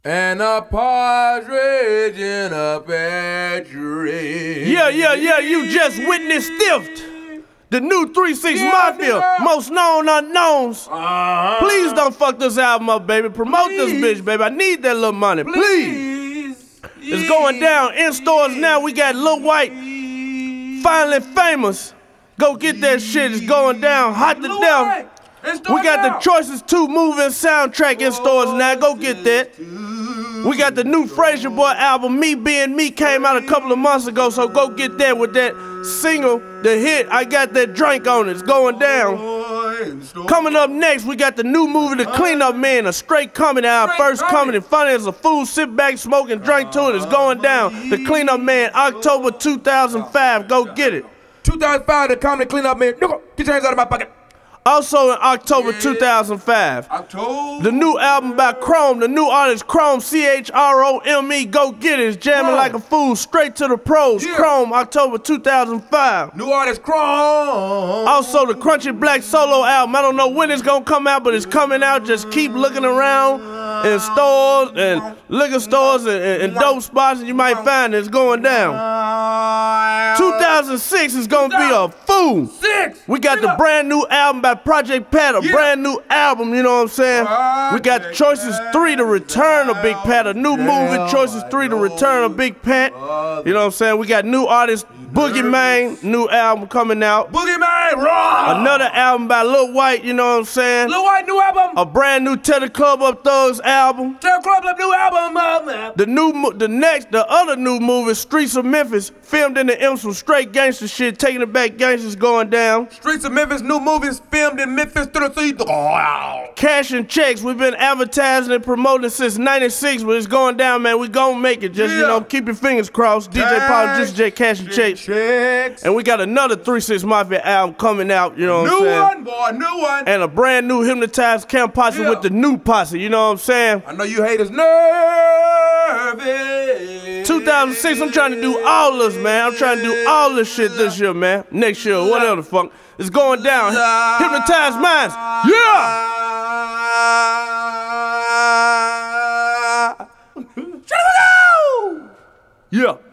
And a partridge in a pear tree. Yeah, you just witnessed Theft. The new 3-6 Mafia, most known unknowns. Please don't fuck this album up, baby. Promote this bitch, baby. I need that little money, please. It's going down in stores now. We got Lil White, finally famous. Go get that shit. It's going down, hot to death. We got the Choices 2 movie and soundtrack in stores now. Go get that. We got the new Frasier Boy album, Me Being Me, came out a couple of months ago, so go get that with that single, the hit, I Got That Drink on it. It's going down. Coming up next, we got the new movie, The Cleanup Man, a straight comedy, our first comedy, funny as a fool, sit back, smoke, and drink to it. It's going down. The Cleanup Man, October 2005. Go get it. 2005, The Comedy Cleanup Man. Get your hands out of my pocket. Also in October 2005, the new album by Chrome, the new artist Chrome, CHROME, go get it, it's jamming like a fool, straight to the pros, Chrome, October 2005. New artist Chrome. Also the Crunchy Black solo album, I don't know when it's gonna come out, but it's coming out, just keep looking around in stores and liquor stores and dope spots and you might find it's going down. 2006 is gonna be a fool. We got the brand new album by Project Pat, a brand new album, you know what I'm saying? We got Choices 3, The Return of Big Pat, a new movie, Choices 3, The Return of Big Pat. You know what I'm saying? We got new artist Boogie Mane, new album coming out. Boogie Mane, raw! Another album by Lil White, you know what I'm saying? Lil White, new album! A brand new Tell the Club Up Thugs album. Tell the Club Up new album, The other new movie, Streets of Memphis, filmed in the M, some straight gangster shit, taking it back, gangsters going down. Streets of Memphis, new movies filmed in Memphis, Tennessee. Cash and checks, we've been advertising and promoting since '96, but it's going down, man. We gonna make it. Just, you know, keep your fingers crossed. DJ Paul, Juicy J, Cash and checks. And we got another 3-6 Mafia album coming out, you know what I'm saying? New one, boy, new one. And a brand new Hypnotized Camp Posse with the new posse, you know what I'm saying? I know you haters nervous. 2006, I'm trying to do all this, man. I'm trying to do all this shit this year, man. Next year, whatever the fuck. It's going down. Hypnotized Minds. Yeah! Yeah.